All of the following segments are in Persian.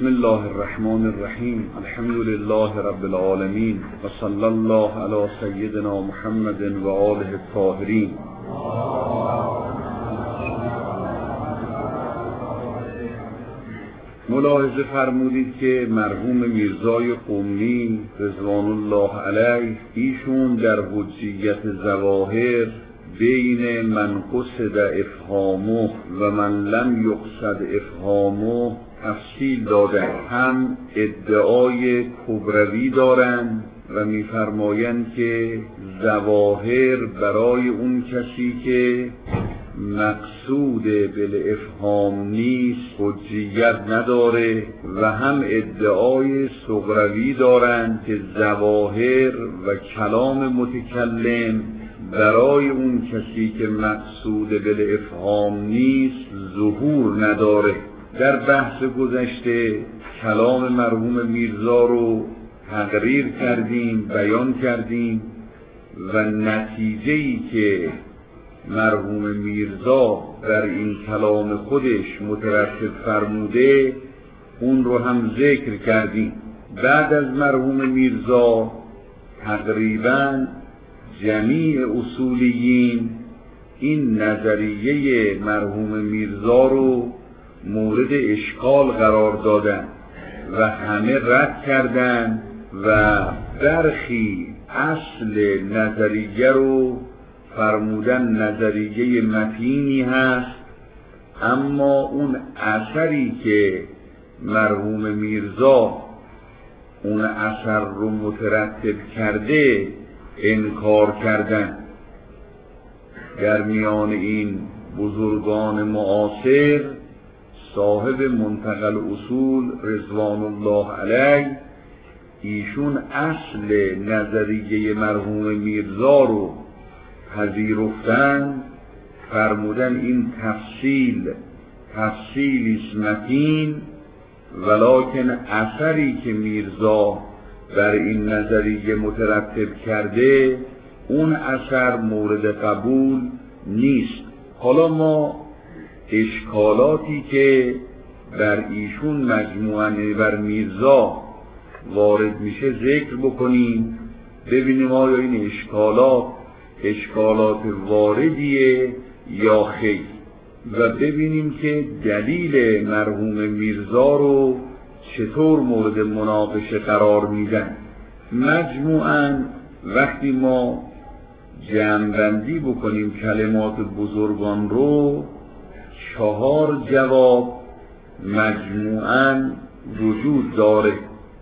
بسم الله الرحمن الرحیم. الحمد لله رب العالمین و صلی الله علی سیدنا محمد و آله الطاهرین. ملاحظه فرمودید که مرحوم میرزای قمی رضوان الله علیه ایشون در حجیت ظواهر بین من قصد افهامه و من لم یقصد افهامه تفصیل دادن. هم ادعای کبروی دارند و میفرمایند که ظواهر برای اون کسی که مقصود بالافهام نیست حجیت نداره، و هم ادعای صغروی دارند که ظواهر و کلام متکلم برای اون کسی که مقصود بالافهام نیست ظهور نداره. در بحث گذشته کلام مرحوم میرزا رو تقریر کردیم، بیان کردیم و نتیجه‌ای که مرحوم میرزا در این کلام خودش مترتب فرموده اون رو هم ذکر کردیم. بعد از مرحوم میرزا تقریباً جمیع اصولیین این نظریه مرحوم میرزا رو مورد اشکال قرار دادن و همه رد کردن و برخی اصل نظریه رو فرمودن نظریه متینی هست، اما اون اثری که مرحوم میرزا اون اثر رو مترتب کرده انکار کردن. در میان این بزرگان معاصر صاحب منتقل اصول رضوان الله علیه ایشون اصل نظریه مرحوم میرزا رو پذیرفتن، فرمودن این تفصیلی متین، ولکن اثری که میرزا بر این نظریه مترتب کرده اون اثر مورد قبول نیست. حالا ما اشکالاتی که بر ایشون مجموعاً بر میرزا وارد میشه ذکر بکنیم، ببینیم آیا این اشکالات واردیه یا خیر، و ببینیم که دلیل مرحوم میرزا رو چطور مورد مناقشه قرار میدن. مجموعاً وقتی ما جمع‌بندی بکنیم کلمات بزرگان رو 4 جواب مجموعاً وجود داره.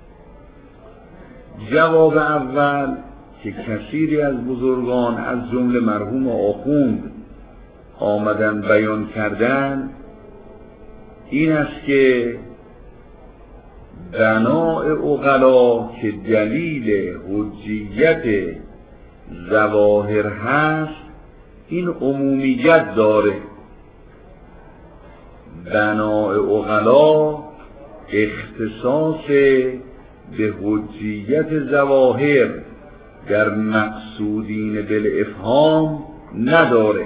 جواب اول که کثیری از بزرگان از جمله مرحوم آخوند آمدن بیان کردن این است که بناء عقلا که دلیل حجیت ظواهر هست این عمومیت داره. بناء عقلا اختصاص به حجیت ظواهر در مقصودین بالافهام نداره.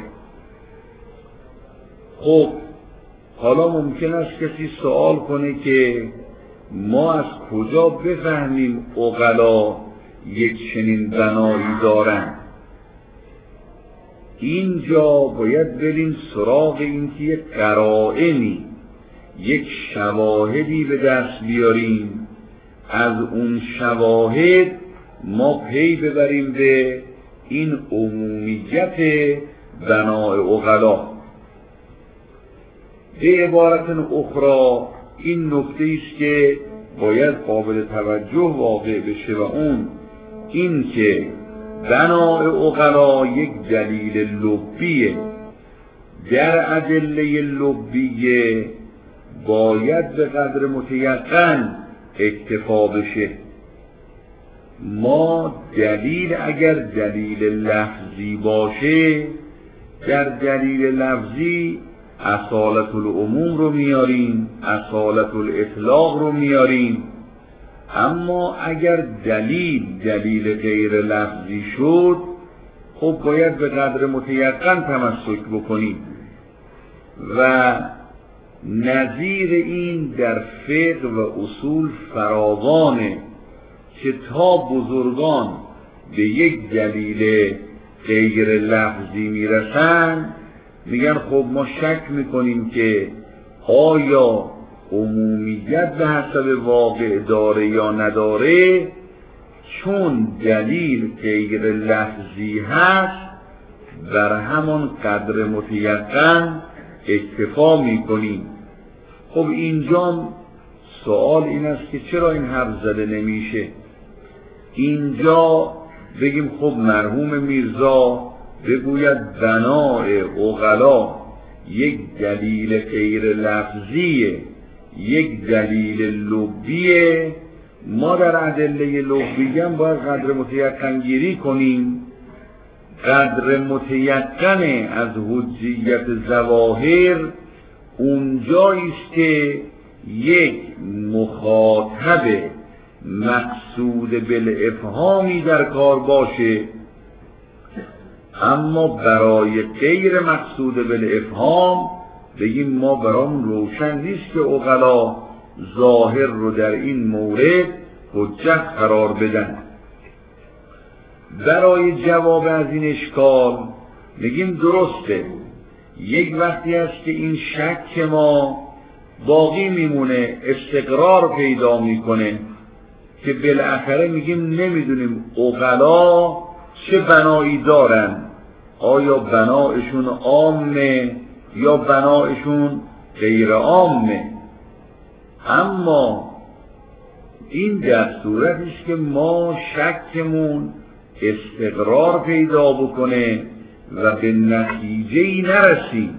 خب حالا ممکن است کسی سوال کنه که ما از کجا بفهمیم عقلا یک چنین بنایی دارن؟ اینجا باید بریم سراغ این که یک قرائنی، یک شواهدی به دست بیاریم، از اون شواهد ما پی ببریم به این عمومیت بنای عقلا. به عبارت اخرى این نکته است که باید قابل توجه واقع بشه و اون این که بنای عقلا یک دلیل لبیه. در ادله لبیه باید به قدر متیقن اکتفا بشه. ما دلیل اگر دلیل لفظی باشه در دلیل لفظی اصالت العموم رو میاریم، اصالت الاطلاق رو میاریم، اما اگر دلیل غیر لفظی شد خب باید به قدر متیقن تمسک بکنیم و نظیر این در فقه و اصول فراوانه که تا بزرگان به یک دلیل غیر لفظی میرسن میگن خب ما شک میکنیم که آیا عمومیت به حسب واقع داره یا نداره، چون دلیل غیر لفظی هست بر همان قدر متیقن اکتفا میکنیم. خب اینجا سوال این است که چرا این حرف زده نمیشه؟ اینجا بگیم خب مرحوم میرزا بگوید بنای عقلا یک دلیل غیر لفظیه، یک دلیل لغویه، ما در ادله لغوی هم باید قدر متیقن گیری کنیم. قدر متیقن از حجیت ظواهر اونجایی است که یک مخاطب مقصود بالافهامی در کار باشه، اما برای غیر مقصود بالافهام بگیم ما برامون روشن نیست که عقلا ظاهر رو در این مورد حجت قرار بدن. برای جواب از این اشکال میگیم درسته، یک وقتی است که این شک ما باقی میمونه، استقرار پیدا میکنه که بالاخره میگیم نمیدونیم عقلا چه بنایی دارن، آیا بنایشون عامه یا بنایشون غیر عامه. اما این در صورتی است که ما شکمون استقرار پیدا بکنه و به نتیجه‌ای نرسیم.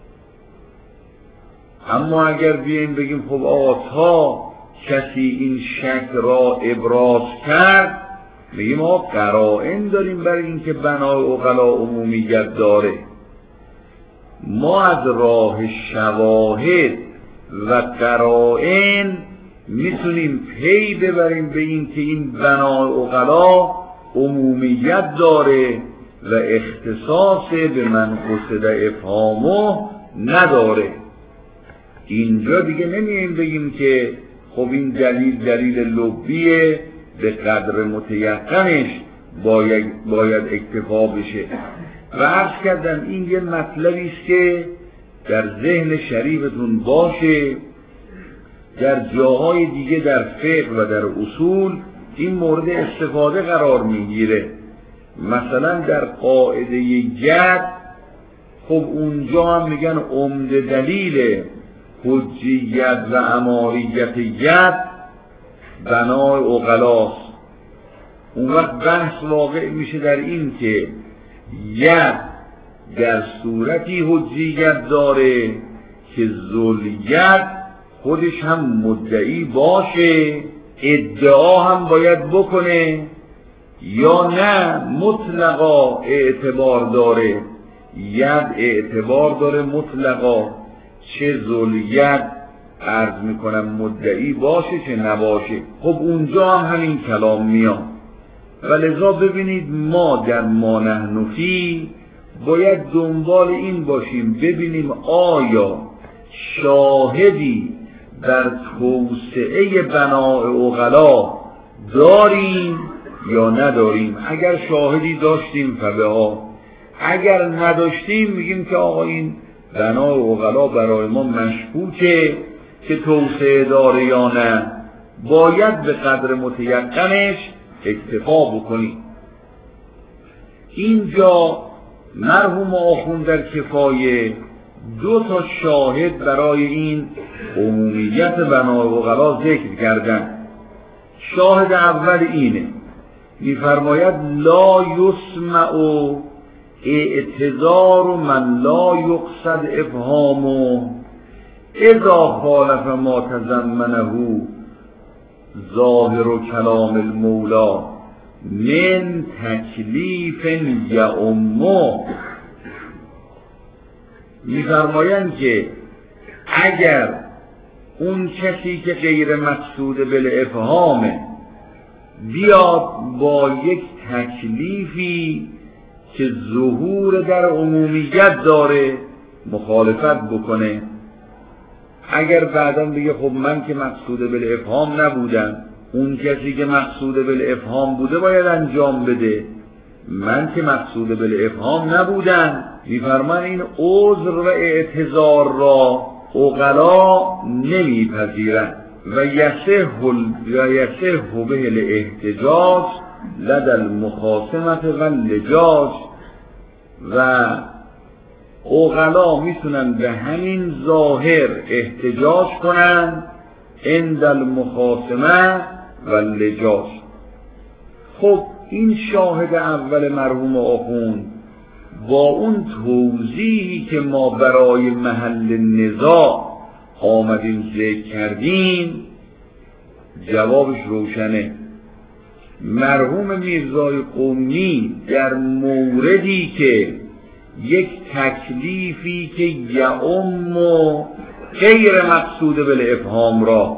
اما اگر بیاییم بگیم خب آقا تا کسی این شک را ابراز کرد، میگیم ما قرائن داریم برای اینکه بنای عقلا عمومیت داره، ما از راه شواهد و قرائن میتونیم پی ببریم به این که این بنای عقلا عمومیت داره و اختصاص به من قصد افهامه نداره. اینجا دیگه نمیاییم بگیم که خب این دلیل لغویه به قدر متیقنش باید اکتفا بشه. و عرض کردم این یه مطلبی است که در ذهن شریفتون باشه، در جاهای دیگه در فقه و در اصول این مورد استفاده قرار میگیره. مثلا در قاعده ید خب اونجا هم میگن عمده دلیل حجیت و اماریت ید بنای عقلاست. اون وقت بحث واقع میشه در این که ید در صورتی حجیت داره که ذوالید خودش هم مدعی باشه، ادعا هم باید بکنه، یا نه مطلقا اعتبار داره، ید اعتبار داره مطلقا، چه ذوالید عرض میکنم مدعی باشه چه نباشه. خب اونجا هم همین کلام میاد. و لذا ببینید ما در ما نحن فی باید دنبال این باشیم ببینیم آیا شاهدی در توسعه بنای عقلا داریم یا نداریم. اگر شاهدی داشتیم فبها، اگر نداشتیم میگیم که آقا این بنای عقلا برای ما مشکوکه که توسعه داره یا نه، باید به قدر متیقنش اکتفا بکنیم. اینجا مرحوم آخوند در کفایه دو تا شاهد برای این عمومیت بنای عقلا ذکر کردن. شاهد اول اینه، میفرماید لا یسمع اعتذار من لا یقصد افهامه اذا خالف ما تضمنه ظاهر و کلام المولا من تکلیف یعمه. میفرمایند که اگر اون کسی که غیر مقصود بالافهامه بیاد با یک تکلیفی که ظهور در عمومیت داره مخالفت بکنه، اگر بعدا بگه خب من که مقصود بالافهام نبودم، اون کسی که مقصود بالافهام بوده باید انجام بده، من که مقصود بالافهام نبودم، میفرمان این عذر و اعتذار را عقلا نمیپذیرند. و یصح به الاحتجاج لدى المخاصمة و اللجاج، و عقلا میتونن به همین ظاهر احتجاج کنن عند المخاصمة و اللجاج. خب این شاهد اول مرحوم آخوند با اون توضیحی که ما برای محل نزاع آمدیم ذکر کردیم جوابش روشنه. مرحوم میرزای قمی در موردی که یک تکلیفی که یعم و غیر مقصود بالافهام را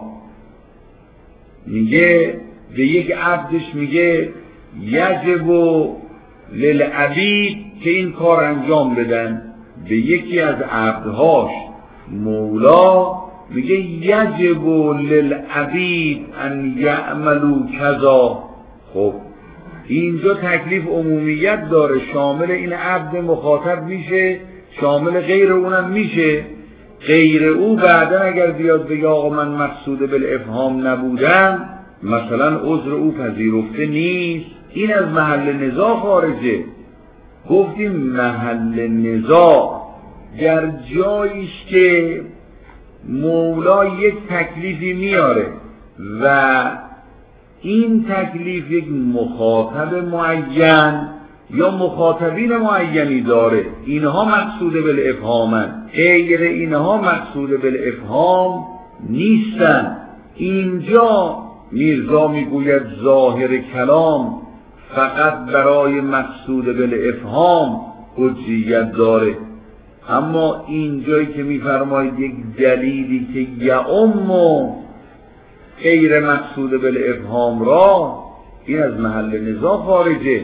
میگه، به یک عبدش میگه یجب للعبید که این کار انجام بدن، به یکی از عبدهاش مولا میگه یجب للعبید ان یعملوا کذا. خب اینجا تکلیف عمومیت داره، شامل این عبد مخاطب میشه، شامل غیر اونم میشه. غیر او بعدا اگر بیاد بگه آقا من مقصود بالافهام نبودم، مثلا عذر او پذیرفته نیست، این از محل نزاع خارجه. گفتیم محل نزاع در جاییش که مولا یک تکلیفی میاره و این تکلیف یک مخاطب معین یا مخاطبین معینی داره، اینها مقصود بالافهامن، غیر اینها مقصود بالافهام نیستن. اینجا میرزا میگوید ظاهر کلام فقط برای مقصود بالافهام حجیت داره، اما اینجایی که میفرماید یک دلیلی که یعم و غیر مقصود بالافهام را، این از محل نزاع خارجه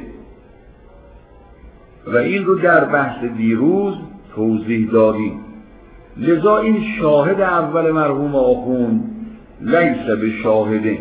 و این رو در بحث دیروز توضیح دادیم. لذا این شاهد اول مرحوم آخوند لیس به شاهده.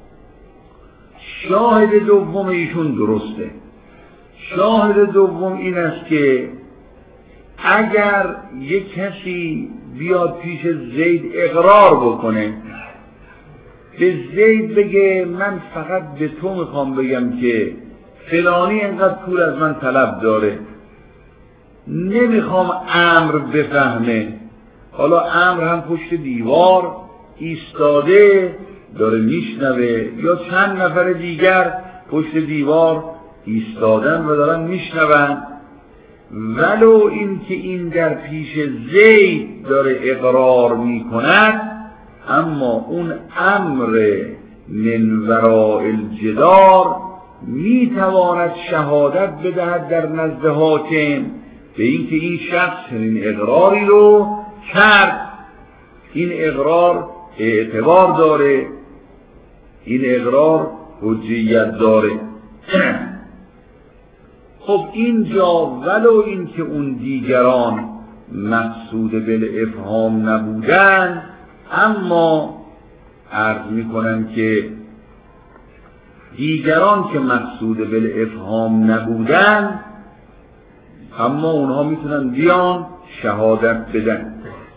شاهد دوم ایشون درسته. شاهد دوم این است که اگر یک کسی بیاد پیش زید اقرار بکنه، به زید بگه من فقط به تو میخوام بگم که فلانی اینقدر پول از من طلب داره، نمیخوام امر بفهمه. حالا امر هم پشت دیوار ایستاده داره میشنوه، یا چند نفر دیگر پشت دیوار ایستادن و دارن میشنون، ولو این که این در پیش زید داره اقرار میکند، اما اون امر من وراء الجدار میتواند شهادت بدهد در نزد حاکم به اینکه این شخص این اقراری رو کرد، این اقرار اعتبار داره، این اقرار حجیت داره. خب اینجا ولو این که اون دیگران مقصود بالافهام نبودن، اما عرض میکنم که دیگران که مقصود بالافهام نبودن، اما اونها میتونن بیان شهادت بدن.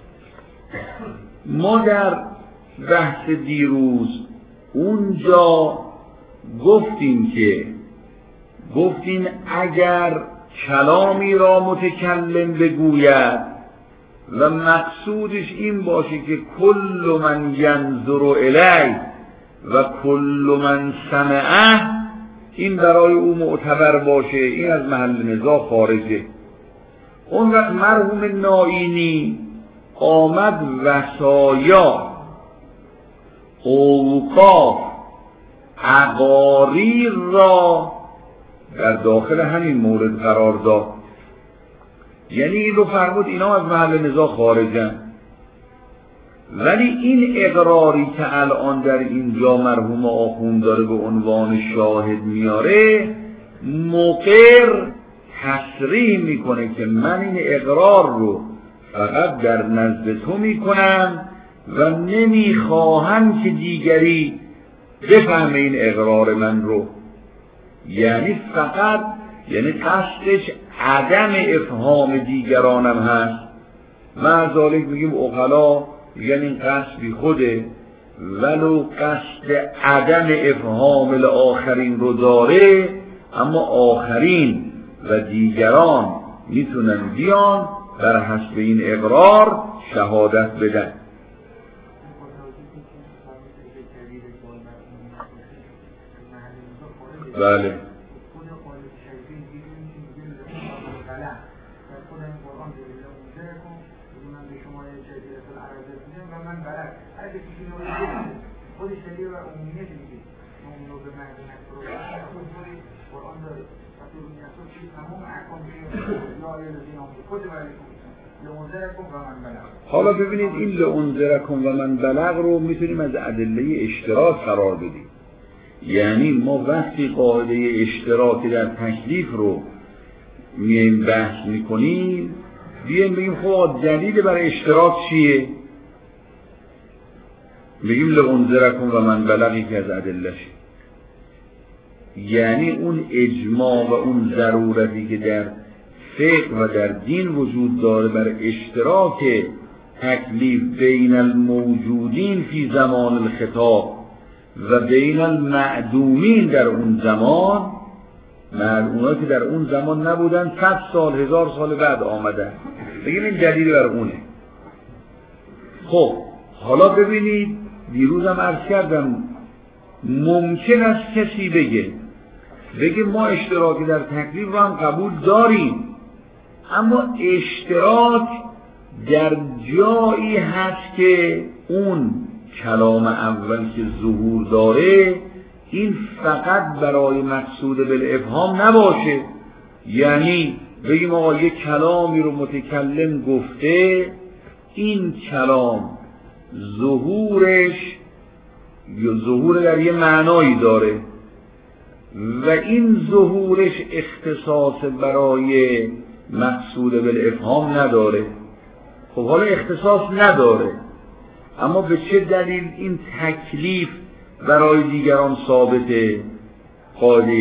ما در بحث دیروز اونجا گفتیم اگر کلامی را متکلم بگوید و مقصودش این باشه که کل من ینظر الی و کل من سمعه، این برای او معتبر باشه، این از محل نزاع خارجه. اون وقت مرحوم نائینی آمد وصایا، اوقاف، عقاریر را در داخل همین مورد قرار داد، یعنی این رو فرمود اینا از محل نزاع خارجن. ولی این اقراری که الان در اینجا مرحوم آخوند داره به عنوان شاهد میاره، مقر تصریح میکنه که من این اقرار رو فقط در نزد تو میکنم و نمیخواهم که دیگری بفهمه این اقرار من رو. یعنی فقط قصدش عدم افهام دیگرانم هست. مع ذالک میگیم عقلا میگن این قصد بی خوده، ولو قصد عدم افهام الاخرین رو داره، اما آخرین و دیگران میتونن بیان بر حسب این اقرار شهادت بدن. بله خودش دلیل و عمومیت میگه مؤمنو به مردم قرآن داره رسول میگه چیز تمام احکام یا الذین آمنوا کتب علیکم لانذرکم و من بلغ. حالا ببینید این لانذرکم و من بلغ رو میتونیم از ادله اشتراک قرار بدیم. یعنی ما وقتی قاعده اشتراک در تکلیف رو میایم بحث میکنیم، بیایم بگیم خب دلیل برای اشتراک چیه؟ بگیم لانذرکم و من بلغی که از ادله‌ش، یعنی اون اجماع و اون ضرورتی که در فقه و در دین وجود داره بر اشتراک تکلیف بین الموجودین فی زمان الخطاب و بین المعدومین در اون زمان، اونا که در اون زمان نبودن 100 سال 1000 سال بعد آمدن، بگیم این دلیل بر اونه. خب حالا ببینید دیروزم عرض کردم ممکن است کسی بگه ما اشتراکی در تکلیف رو هم قبول داریم، اما اشتراک در جایی هست که اون کلام اول که ظهور داره این فقط برای مقصود بالافهام نباشه. یعنی بگیم آقا یک کلامی رو متکلم گفته، این کلام ظهور در یه معنایی داره و این ظهورش اختصاص برای مقصود بالافهام نداره. خب حالا اختصاص نداره، اما به چه دلیل این تکلیف برای دیگران ثابته؟ قاعده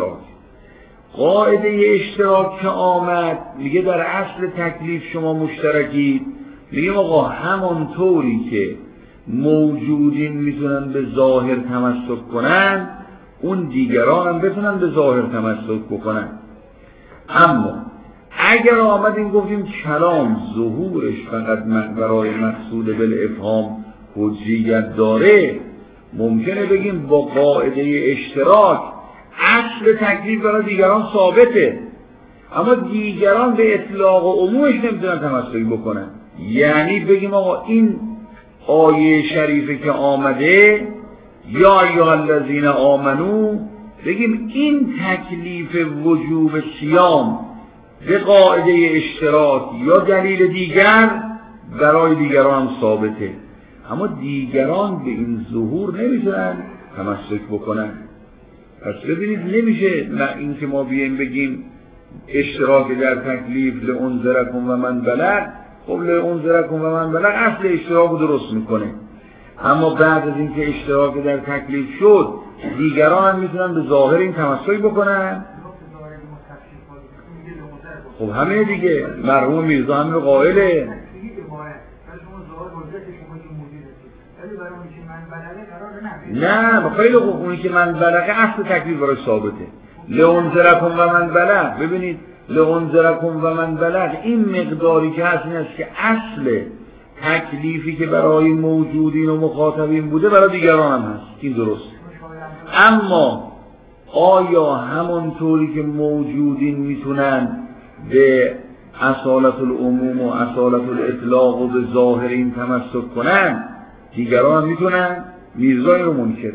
اشتراک که آمد میگه در اصل تکلیف شما مشترکید. میگیم آقا همانطوری که موجودین میتونن به ظاهر تمسک کنن، اون دیگران هم بتونن به ظاهر تمسک بکنن. اما اگر آمدیم گفتیم کلام ظهورش فقط برای مقصود بالافهام حجیت داره، ممکنه بگیم با قاعده اشتراک اصل تکلیف برای دیگران ثابته، اما دیگران به اطلاق و عمومش نمیتونن تمسک بکنن. یعنی بگیم آقا این آیه شریفه که آمده یا ایها الذین آمنو، بگیم این تکلیف وجوب صیام به قاعده اشتراک یا دلیل دیگر برای دیگران ثابته، اما دیگران به این ظهور نمیتونن تمسک بکنن. پس ببینید نمیشه نه این که ما بیایم بگیم اشتراک در تکلیف لانذرکم و من بلغ، خب لانذرکم و من بلغ اصل اشتراک رو درست میکنه، اما بعد از اینکه اشتراک در تکلیف شد دیگران هم میتونن به ظاهر این تمسک بکنن. خب همه دیگه مرحوم میرزا همین قائله. نه خیلی خوب، اونی که من بلغه اصل تکلیف برای ثابته. لانذرکم و من بلغ، ببینید لانذرکم و من بلغ این مقداری که هست این است که اصل تکلیفی که برای موجودین و مخاطبین بوده برای دیگران هم هست، این درست. اما آیا همانطوری که موجودین میتونن به اصالت العموم و اصالت الاطلاق و به ظاهر این تمسک کنن، دیگران هم میتونن؟ میرزا این رو منکره.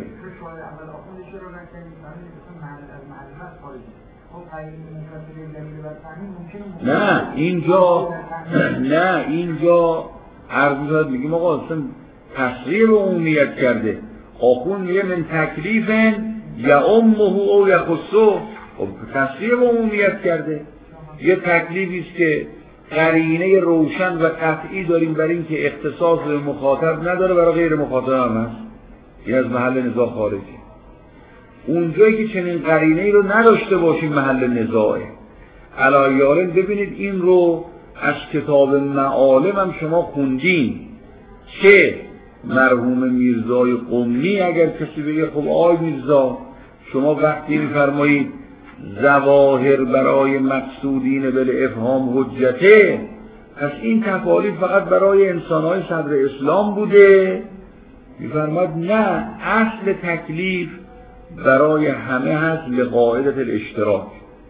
نه اینجا عرض می‌کنه میگیم آقا اصلا تصریح عمومیت کرده. آخون میگه من تکلیفن یا امه او یخصو، خب تصریح عمومیت کرده. یه تکلیفی است که قرینه روشن و قطعی داریم برای اینکه اختصاص به مخاطب نداره، برای غیر مخاطب هم هست، این از محل نزاع خارجه. اونجایی که چنین قرینه‌ای رو نداشته باشیم محل نزاعه. علایالم ببینید این رو از کتاب معالم هم شما خوندین که مرحوم میرزای قمی اگر کسی بگه خب آی میرزا شما وقتی میفرمایید ظواهر برای مقصودین بالافهام حجته، پس این تکالیف فقط برای انسان‌های صدر اسلام بوده؟ میفرماید نه، اصل تکلیف برای همه هست لقاعدة الاشتراک.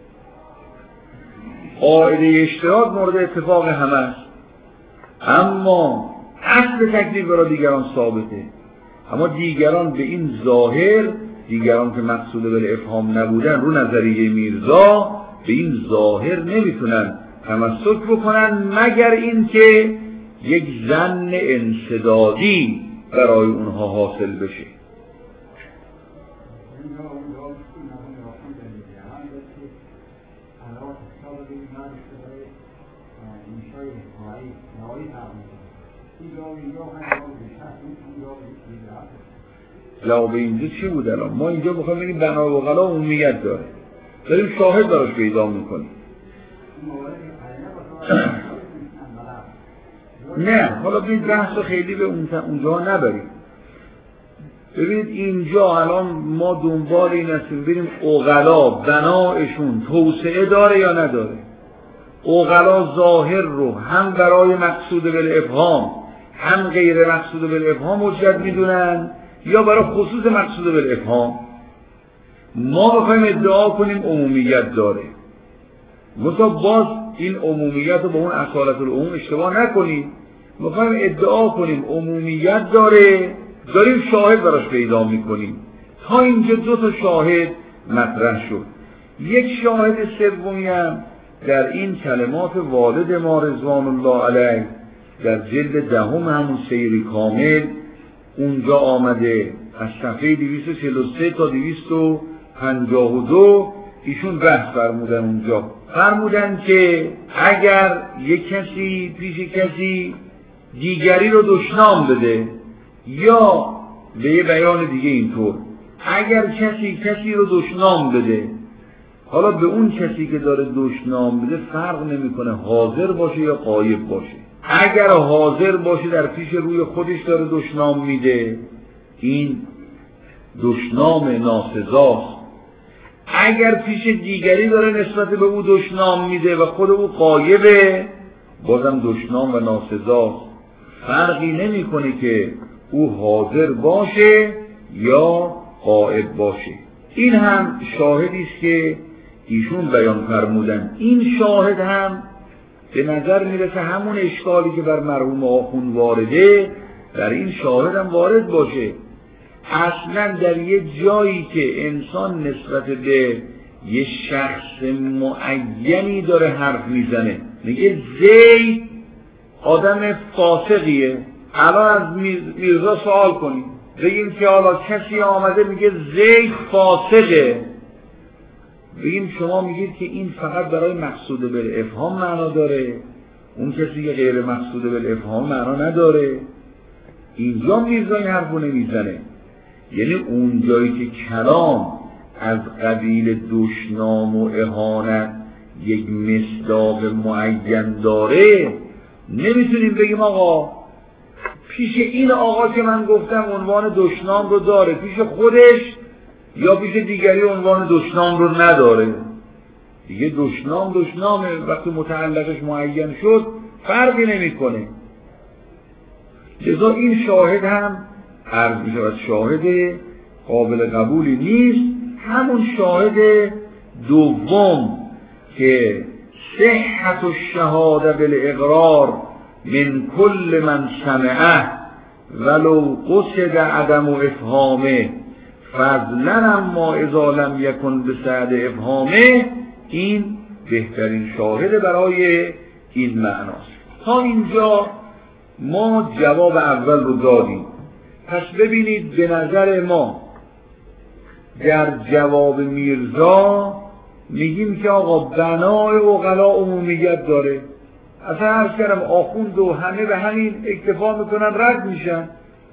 قاعده اشتراک مورد اتفاق همه است، اما اصل تکلیف برای دیگران ثابته. اما دیگران به این ظاهر، دیگران که مقصود بالافهام نبودن، رو نظریه میرزا به این ظاهر نمیتونن تمسک بکنن مگر اینکه یک ظن انسدادی برای اونها حاصل بشه. جواب اینجا چی بود الان؟ ما اینجا بخوایم بگیم بنا و غلا عمومیت داره، داریم شاهد براش پیدا میکنیم. نه حالا ببینید بحث رو خیلی به اونجا نبریم. ببینید اینجا الان ما دنبال این هستیم بریم عقلا بنایشون توسعه داره یا نداره. عقلا ظاهر رو هم برای مقصود بالافهام هم غیر مقصود بالافهام حجت میدونن یا برای خصوص مقصود بالافهام. ما بخوایم ادعا کنیم عمومیت داره، مثلا باز این عمومیت رو با اون اصالت العموم اشتباه نکنیم. بخوایم ادعا کنیم عمومیت داره، داریم شاهد براش پیدا میکنیم. تا اینجا دو تا شاهد مطرح شد. یک شاهد سومی هم در این کلمات والد ما رضوان الله علیه در جلد دهم همون سیر کامل اونجا آمده، از صفحه 243 تا 252 ایشون بحث فرمودن. اونجا فرمودن که اگر یک کسی پیش کسی دیگری رو دشنام بده، یا به یه بیان دیگه اینطور، اگر کسی رو دشنام بده، حالا به اون کسی که داره دشنام بده فرق نمیکنه حاضر باشه یا غایب باشه. اگر حاضر باشه در پیش روی خودش داره دشنام میده، این دشنام ناسزاست. اگر پیش دیگری داره نسبت به او دشنام میده و خود او غایبه، بازم دشنام و ناسزاست. فرقی نمیکنه که او حاضر باشه یا غایب باشه. این هم شاهدی است که ایشون بیان فرمودن. این شاهد هم به نظر میرسه همون اشکالی که بر مرحوم آخوند وارده در این شاهد هم وارد باشه. اصلا در یه جایی که انسان نسبت به یه شخص معینی داره حرف میزنه، میگه زید آدم فاسقیه، الان از میرزا سوال کنیم بگیم که حالا کسی آمده میگه زید فاسقه، بگیم شما میگید که این فقط برای مقصود بالافهام معنا داره، اون کسی که غیر مقصود بالافهام معنا نداره. اینجا میرزا این حرفو نمیزنه. یعنی اون جایی که کلام از قبیل دشنام و اهانت یک مصداق معین داره، نمیتونیم بگیم آقا پیش این آقا که من گفتم عنوان دشنام رو داره، پیش خودش یا پیش دیگری عنوان دشنام رو نداره. دیگه دشنامه، وقتی متعلقش معین شد فرقی نمیکنه. لذا این شاهد هم عرض می شود شاهد قابل قبولی نیست. همون شاهد دوم که صحت الشهاده بالاقرار من کل من سمعه ولو قصد عدم افهامه فضلا اما اذا لم یکن بسعد افهامه، این بهترین شاهد برای این معناست. تا اینجا ما جواب اول رو دادیم. پس ببینید به نظر ما در جواب میرزا میگیم که آقا بنای عقلا عمومیت داره، اصلا عرض کردم آخوند و همه به همین اکتفا میکنن، رد میشن.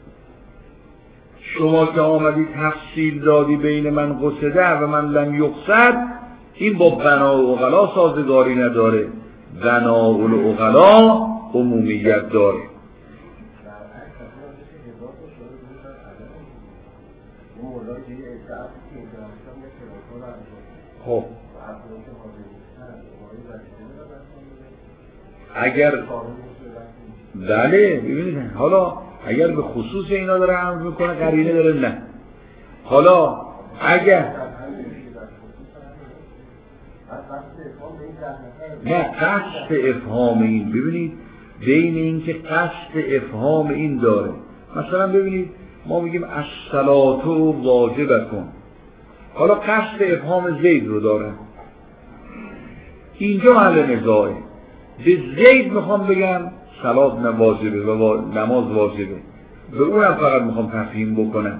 شما که آمدی تفصیل دادی بین من قصده و من لم یقصد، این با بنا و عقلا سازگاری نداره. بنا و عقلا عمومیت داره. خب اگر بله ببینید، حالا اگر به خصوص اینا داره امر میکنه قرینه داره، نه. حالا اگر نه قصد افهام این، ببینید بین این که قصد افهام این داره، مثلا ببینید ما میگیم الصلاة واجب کن، حالا قصد افهام زید رو داره، اینجا محل نزاعه. به زید میخوام بگم صلات واجبه و نماز واجبه، به اونم فقط میخوام تفهیم بکنم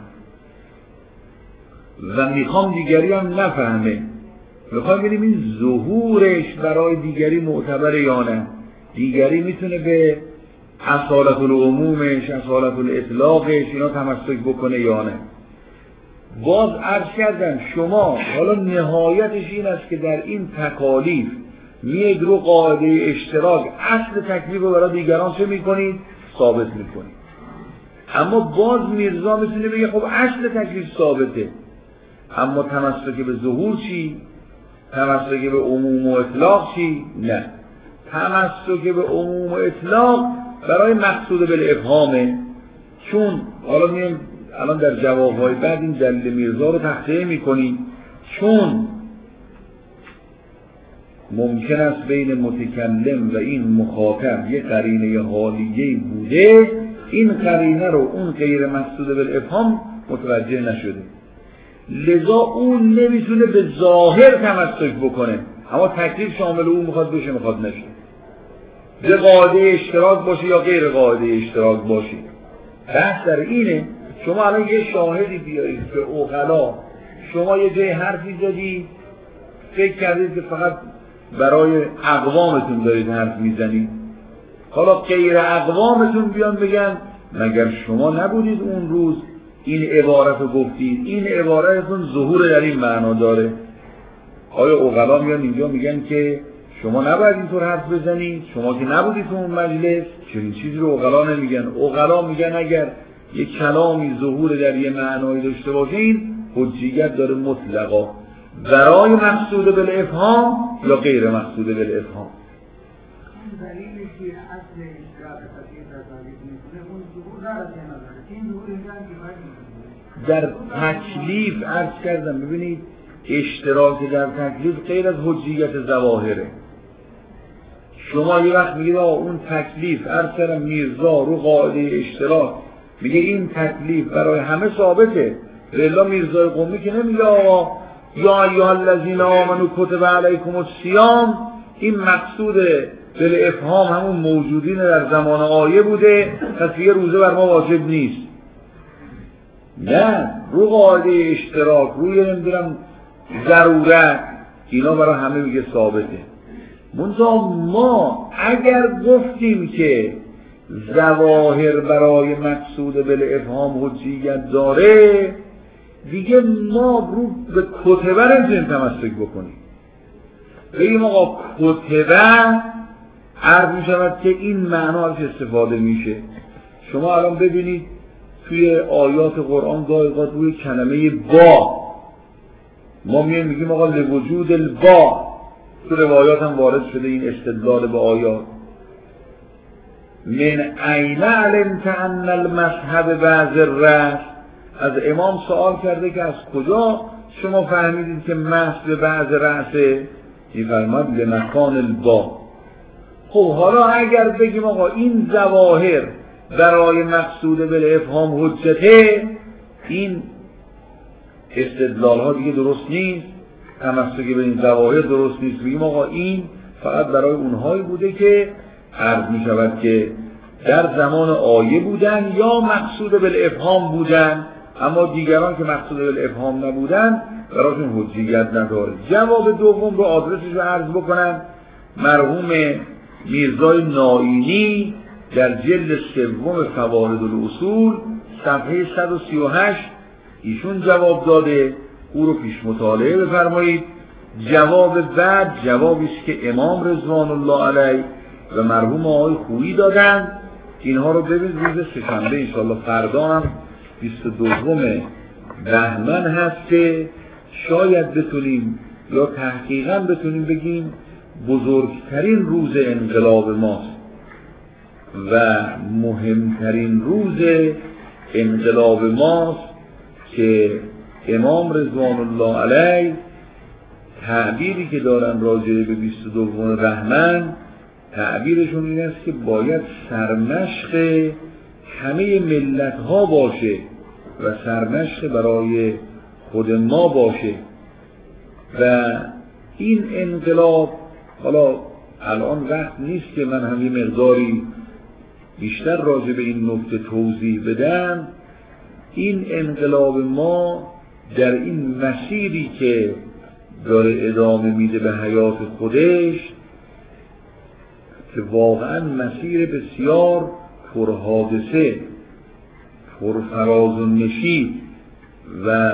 و میخوام دیگری هم نفهمه. میخوام ببینیم این ظهورش برای دیگری معتبره یا نه. دیگری میتونه به اصالت العمومش، اصالت الاطلاقش اینا تمسک بکنه یا نه. باز عرض کردم شما حالا نهایتش این است که در این تکالیف میید رو قاعده اشتراک اصل تکلیف رو برای دیگران چه میکنید؟ ثابت میکنید. اما باز میرزا میتونه بگه خب اصل تکلیف ثابته، اما تمسک به ظهور چی؟ تمسک به عموم و اطلاق چی؟ نه. تمسک به عموم و اطلاق برای مقصود بالافهامه. چون حالا میایم الان در جوابهای بعد این دلیل میرزا رو تخطیه میکنیم، چون ممکن است بین متکلم و این مخاطب یه قرینه حالیه بوده، این قرینه رو اون غیر مقصود بالافهام متوجه نشده، لذا اون نمیتونه به ظاهر تمسک بکنه، اما تکلیف شامل اون میخواد بشه میخواد نشه، به قاعده اشتراک باشه یا غیر قاعده اشتراک باشه. بحث در اینه. شما الان یه شاهدی بیارید که عقلا، شما یه جای حرفی زدید فکر کردید که فقط برای اقوامتون دارید حرف میزنید، حالا غیر اقوامتون بیان بگن مگر شما نبودید اون روز این عبارت رو گفتید، این عبارتتون ظهور در این معنا داره. آیا عقلا میان اینجا میگن که شما نباید اینطور حرف بزنید، شما که نبودید تو اون مجلس؟ چنین چیزی رو عقلا نمیگن. عقلا میگن اگر یک کلامی ظهور در یه معنایی داشته باشه این حجیت داره مطلقا برای مقصود بالافهام یا غیر مقصود بالافهام. دلیلی که اصل اشتراک تکلیف در تکلیف میکنه اون ظهور نداره، این ظهور اینجا در تکلیف عرض کردم ببینید اشتراک در تکلیف غیر از حجیت ظواهره. شما یه وقت میگید اون تکلیف عرض کردم میرزا رو قاعده اشتراک میگه این تکلیف برای همه ثابته، الا میرزای قمی که نمیگه آقا یا ایها الذین آمنوا کتب علیکم الصیام، این مقصود بالافهام همون موجودین در زمان آیه بوده، پس یه روزه بر ما واجب نیست. نه، رو قاعده اشتراک، روی نمیدونم ضرورت، اینا برای همه میگه ثابته. منتها ما اگر گفتیم که ظواهر برای مقصود بالافهام حجیت داره، دیگه ما رو به کتبه نمیتونیم تمسک بکنیم. بگیم آقا کتبه عرض میشود که این معنا ازش استفاده میشه. شما الان ببینید توی آیات قرآن گاهی اوقات روی کلمه با ما میگیم آقا لوجود البا، تو روایات هم وارد شده این استدلال به آیات. من عین علمت ان المذهب بعض الرأس، از امام سوال کرده که از کجا شما فهمیدید که محض به بعض رأسه؟ میفرماد لمکان البا. خب حالا اگر بگیم آقا این ظواهر برای مقصود بالافهام حجته، این استدلال ها دیگه درست نیست، تمسک به این ظواهر درست نیست. بگیم آقا این فقط برای اونهایی بوده که عرض می شود که در زمان آیه بودن یا مقصود بالافهام بودن، اما دیگران که مقصود بالافهام نبودن براشون حجیت نداره. جواب دوم رو آدرسش رو عرض بکنم. مرحوم میرزای نائینی در جلد 3 فواید الاصول صفحه 138 ایشون جواب داده، او رو پیش مطالعه بفرمایید. جواب بعد جوابی است که امام رضوان الله علیه و مرحوم آقای خویی دادن. اینها رو ببینید روز سه‌شنبه ان شاءالله، فردا هم 22 بهمن هست که شاید بتونیم یا تحقیقاً بتونیم بگیم بزرگترین روز انقلاب ماست و مهمترین روز انقلاب ماست که امام رضوان الله علیه تعبیری که دارن راجع به 22 بهمن، تعبیرشون این است که باید سرمشق همه ملت ها باشه و سرمشق برای خود ما باشه. و این انقلاب، حالا الان وقت نیست که من هم یه مقداری بیشتر راجع به این نکته توضیح بدم. این انقلاب ما در این مسیری که داره ادامه میده به حیات خودش که واقعا مسیر بسیار پرحادثه، پرفراز و نشیب و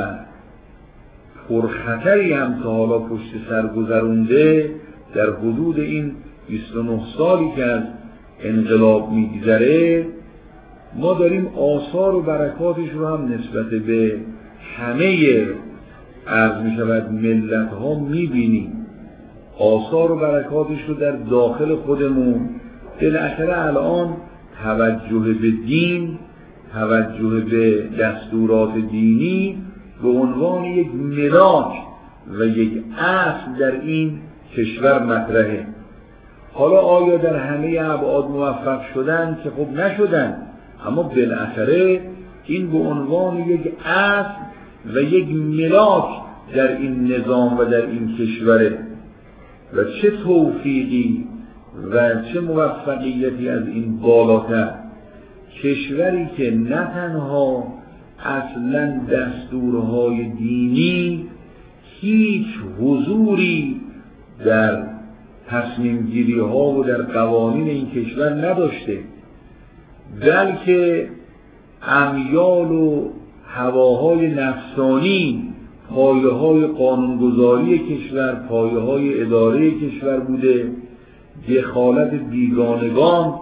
پرخطری هم تا حالا پشت سر گذرونده، در حدود این 29 سالی که از انقلاب میگذره ما داریم آثار و برکاتش رو هم نسبت به همه عرض می شود ملت ها می بینیم. آثار و برکاتش رو در داخل خودمون. بالاخره الان توجه به دین، توجه به دستورات دینی به عنوان یک ملاک و یک اصل در این کشور مطرحه. حالا آیا در همه ابعاد موفق شدن؟ که خب نشدن، اما بالاخره این به عنوان یک اصل و یک ملاک در این نظام و در این کشوره. و چه توفیقی و چه موفقیتی از این بالاتر، کشوری که نه تنها اصلا دستورهای دینی هیچ حضوری در تصمیم گیری ها و در قوانین این کشور نداشته، بلکه امیال و هواهای نفسانی پایه های قانونگذاری کشور، پایه های اداره کشور بوده. دخالت بیگانگان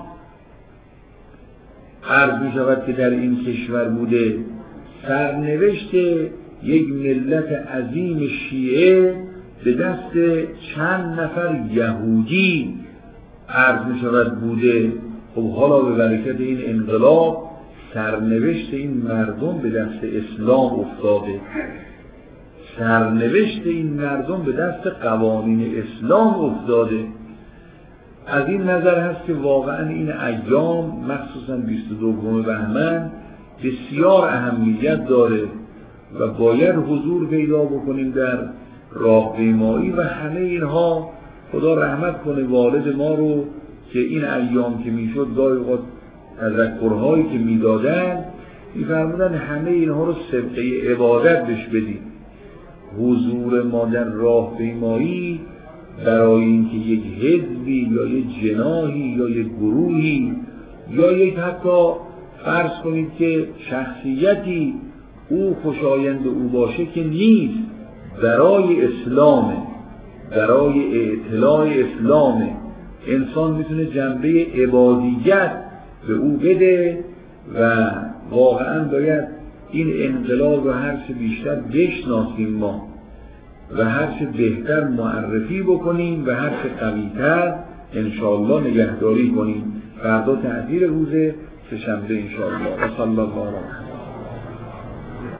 عرض می شود که در این کشور بوده. سرنوشت یک ملت عظیم شیعه به دست چند نفر یهودی عرض می شود بوده. خب حالا به برکت این انقلاب سرنوشت این مردم به دست اسلام افتاده، سرنوشت این مردم به دست قوانین اسلام افتاده. از این نظر هست که واقعا این ایام مخصوصا 22 بهمن بسیار اهمیت داره و باید حضور پیدا بکنیم در راهپیمایی و همه اینها. خدا رحمت کنه والد ما رو که این ایام که میشد گاهی اوقات تذکرهایی که میدادن میفرمودن همه اینها رو سبقه عبادت بهش بدیم. حضور ما در راهپیمایی برای اینکه یک حزبی یا یک جناحی یا یک گروهی یا یک حتی فرض کنید که شخصیتی او خوشایند او باشه که نیست، برای اسلامه، برای اطلاع اسلامه. انسان میتونه جنبه عبادیت به او بده و واقعا باید این انقلاب رو هرچه بیشتر بشناسیم ما و هرچه بهتر معرفی بکنیم و هرچه قوی‌تر انشاءالله نگهداری کنیم. فردا تعطیل روز سه‌شنبه انشاءالله. و صلی الله علیه و